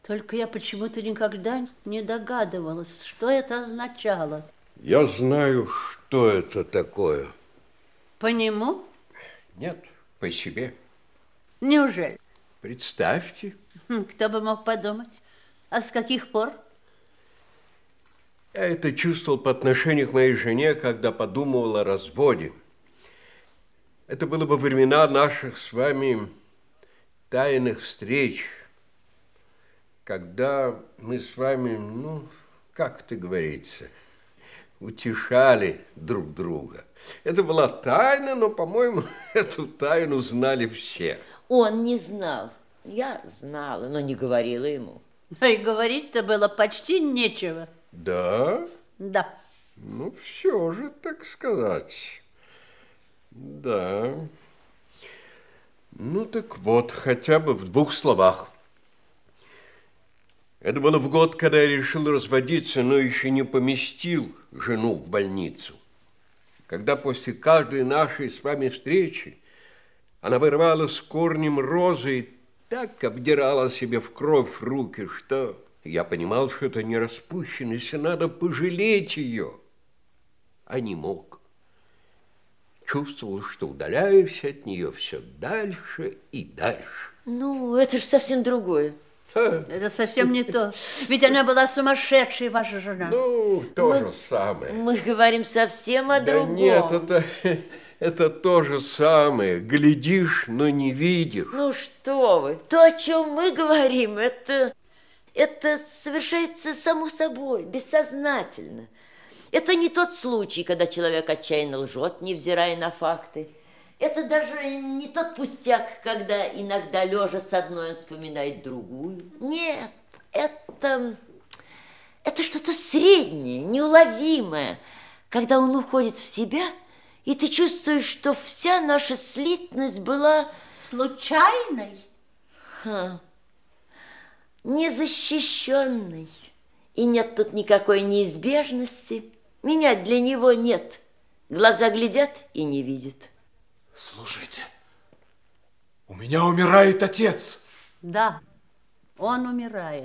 Только я почему-то никогда не догадывалась, что это означало. Я знаю, что это такое. По нему? Нет, по себе. Неужели? Представьте. Кто бы мог подумать? А с каких пор? Я это чувствовал по отношению к моей жене, когда подумывал о разводе. Это было во времена наших с вами тайных встреч, когда мы с вами, как это говорится, утешали друг друга. Это была тайна, но, по-моему, эту тайну знали все. Он не знал. Я знала, но не говорила ему. Но и говорить-то было почти нечего. Да? Да. Ну, все же, так сказать. Да. Ну, так вот, хотя бы в 2 словах. Это было в год, когда я решил разводиться, но еще не поместил жену в больницу. Когда после каждой нашей с вами встречи она вырывала с корнем розы и так обдирала себе в кровь руки, что я понимал, что это не распущенность, и надо пожалеть ее, а не мог. Чувствовал, что удаляюсь от нее все дальше и дальше. Ну, это же совсем другое. Это совсем не то. Ведь она была сумасшедшей, ваша жена. Ну, то же самое. Мы говорим совсем о другом. Нет, это то же самое. Глядишь, но не видишь. Ну что вы, то, о чем мы говорим, это совершается само собой, бессознательно. Это не тот случай, когда человек отчаянно лжет, невзирая на факты. Это даже не тот пустяк, когда иногда, лежа с одной, он вспоминает другую. Нет, это что-то среднее, неуловимое, когда он уходит в себя, и ты чувствуешь, что вся наша слитность была случайной, незащищенной. И нет тут никакой неизбежности. Менять для него нет. Глаза глядят и не видят. Слушайте, у меня умирает отец. Да, он умирает.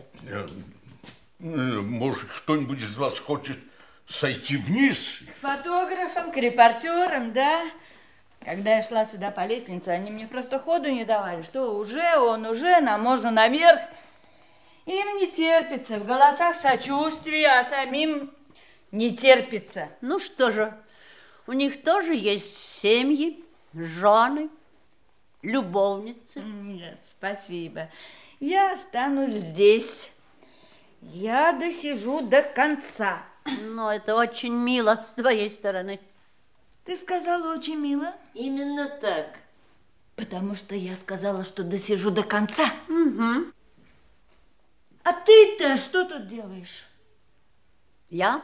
Может, кто-нибудь из вас хочет сойти вниз? К фотографам, к репортерам, да? Когда я шла сюда по лестнице, они мне просто ходу не давали. Что, нам можно наверх. Им не терпится, в голосах сочувствие, а самим не терпится. Ну что же, у них тоже есть семьи, жены, любовницы. Нет, спасибо. Я останусь здесь. Я досижу до конца. Но это очень мило с твоей стороны. Ты сказала очень мило? Именно так. Потому что я сказала, что досижу до конца. Угу. А ты-то что тут делаешь? Я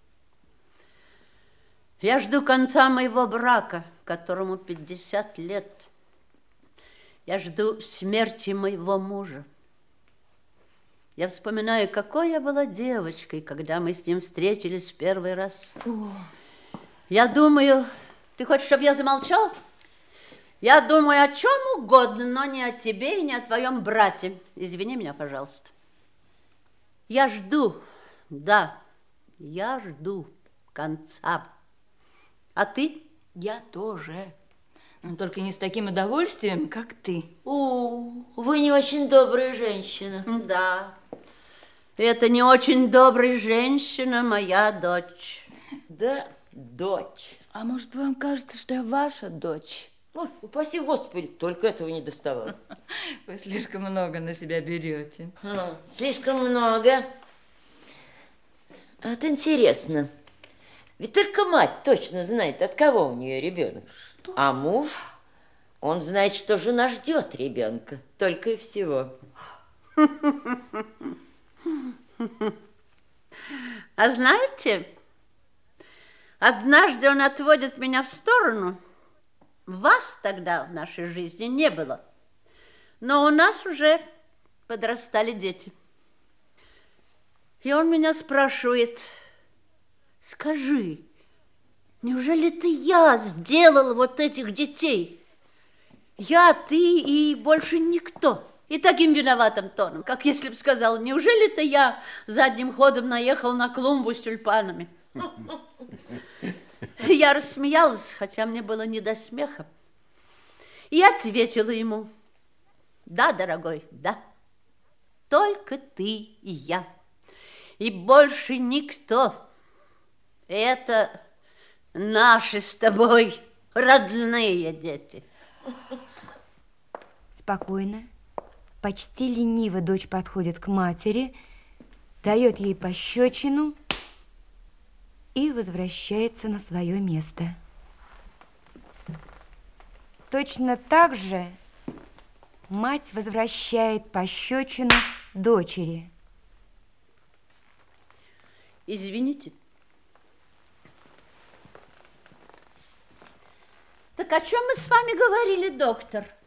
жду конца моего брака, которому 50 лет. Я жду смерти моего мужа. Я вспоминаю, какой я была девочкой, когда мы с ним встретились в первый раз. Я думаю... Ты хочешь, чтобы я замолчал? Я думаю о чем угодно, но не о тебе и не о твоем брате. Извини меня, пожалуйста. Я жду, да, я жду конца. А ты? Я тоже. Но только не с таким удовольствием, как ты. Вы не очень добрая женщина. Да. Это не очень добрая женщина, моя дочь. Да, дочь. А может, вам кажется, что я ваша дочь? Ой, упаси Господи, только этого не доставало. Вы слишком много на себя берете. Слишком много. Вот интересно. Ведь только мать точно знает, от кого у нее ребенок. Что? А муж, он знает, что жена ждет ребенка. Только и всего. А знаете, однажды он отводит меня в сторону. Вас тогда в нашей жизни не было. Но у нас уже подрастали дети. И он меня спрашивает: скажи, неужели это я сделал вот этих детей? Я, ты и больше никто. И таким виноватым тоном, как если бы сказал: неужели-то я задним ходом наехал на клумбу с тюльпанами? Я рассмеялась, хотя мне было не до смеха, и ответила ему: да, дорогой, да, только ты и я, и больше никто. Это наши с тобой родные дети. Спокойно, почти лениво дочь подходит к матери, дает ей пощечину и возвращается на свое место. Точно так же мать возвращает пощечину дочери. Извините. Так о чем мы с вами говорили, доктор?